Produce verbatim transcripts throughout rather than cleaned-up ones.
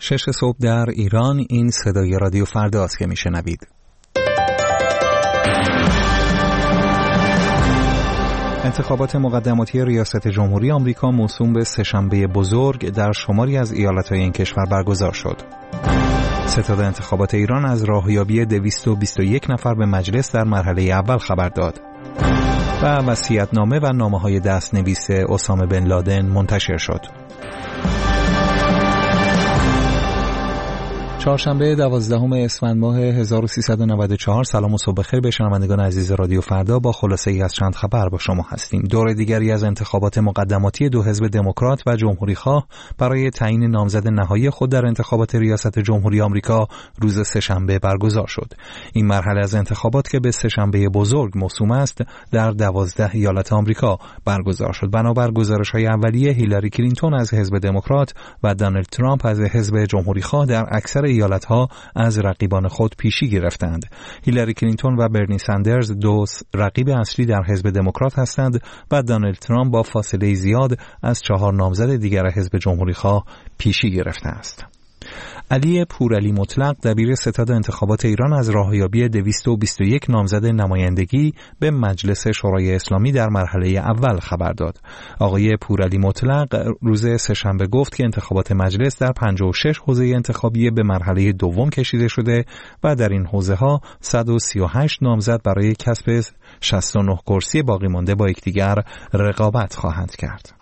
شش صبح در ایران. این صدای رادیو فرداست که میشنوید. انتخابات مقدماتی ریاست جمهوری آمریکا موسوم به سه‌شنبه بزرگ در شماری از ایالت‌های این کشور برگزار شد. ستاد انتخابات ایران از راهیابی دویست و بیست و یک نفر به مجلس در مرحله اول خبر داد و وصیت‌نامه و نامه‌های دست‌نویس اسامه بن لادن منتشر شد. چهارشنبه دوازدهم اسفند ماه هزار و سیصد و نود و چهار. سلام و صبح بخیر به شنوندگان عزیز رادیو فردا. با خلاصه ای از چند خبر با شما هستیم. دور دیگری از انتخابات مقدماتی دو حزب دموکرات و جمهوری خواه برای تعیین نامزد نهایی خود در انتخابات ریاست جمهوری آمریکا روز سه‌شنبه برگزار شد. این مرحله از انتخابات که به سه‌شنبه بزرگ موسوم است در دوازده ایالت آمریکا برگزار شد. بنابر گزارش‌های اولیه، هیلاری کلینتون از حزب دموکرات و دونالد ترامپ از حزب جمهوری خواه در اکثر ایالت‌ها از رقیبان خود پیشی گرفتند. هیلاری کلینتون و برنی سندرز دو رقیب اصلی در حزب دموکرات هستند و دونالد ترامپ با فاصله زیاد از چهار نامزد دیگر حزب جمهوری خواه پیشی گرفته است. علی پورعلی مطلق دبیر ستاد انتخابات ایران از راهیابی دویست و بیست و یک نامزد نمایندگی به مجلس شورای اسلامی در مرحله اول خبر داد. آقای پورعلی مطلق روز سه‌شنبه گفت که انتخابات مجلس در پنجاه و شش حوزه انتخابی به مرحله دوم کشیده شده و در این حوزه‌ها صد و سی و هشت نامزد برای کسب شصت و نه کرسی باقی مانده با یکدیگر رقابت خواهند کرد.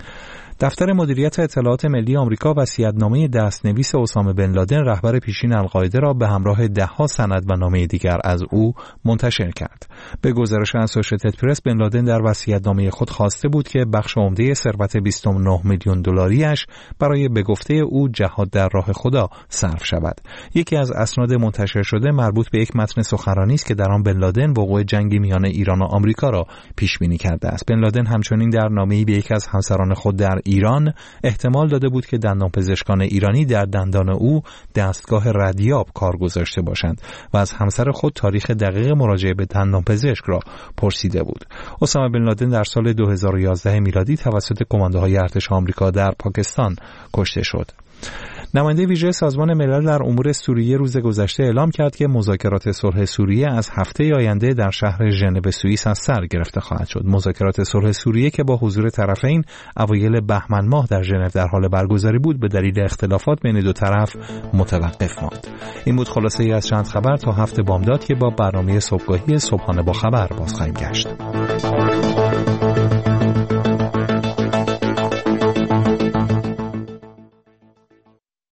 دفتر مدیریت اطلاعات ملی آمریکا وصیت‌نامه دست‌نویس اسامه بن لادن رهبر پیشین القاعده را به همراه ده‌ها سند و نامه دیگر از او منتشر کرد. به گزارش اسوشییتد پرس، بن لادن در وصیت‌نامه خود خواسته بود که بخش عمده ثروت بیست و نه میلیون دلاریش برای به گفته او جهاد در راه خدا صرف شود. یکی از اسناد منتشر شده مربوط به یک متن سخنرانی است که در آن بن لادن وقوع جنگی میان ایران و آمریکا را پیش بینی کرده است. بن لادن همچنین در نامه‌ای به یک از همسران خود در ایران احتمال داده بود که دندانپزشکان ایرانی در دندان او دستگاه ردیاب کار گذاشته باشند و از همسر خود تاریخ دقیق مراجعه به دندانپزشک را پرسیده بود. اسامه بن لادن در سال دو هزار و یازده میلادی توسط کماندوهای ارتش آمریکا در پاکستان کشته شد. نماینده ویژه سازمان ملل در امور سوریه روز گذشته اعلام کرد که مذاکرات صلح سوریه از هفته آینده در شهر ژنو سوئیس از سر گرفته خواهد شد. مذاکرات صلح سوریه که با حضور طرفین اوایل بهمن ماه در ژنو در حال برگزاری بود، به دلیل اختلافات بین دو طرف متوقف ماند. این بود خلاصه ای از چند خبر تا هفته بامداد که با برنامه صبحگاهی صبحانه با خبر باز خواهیم گشت.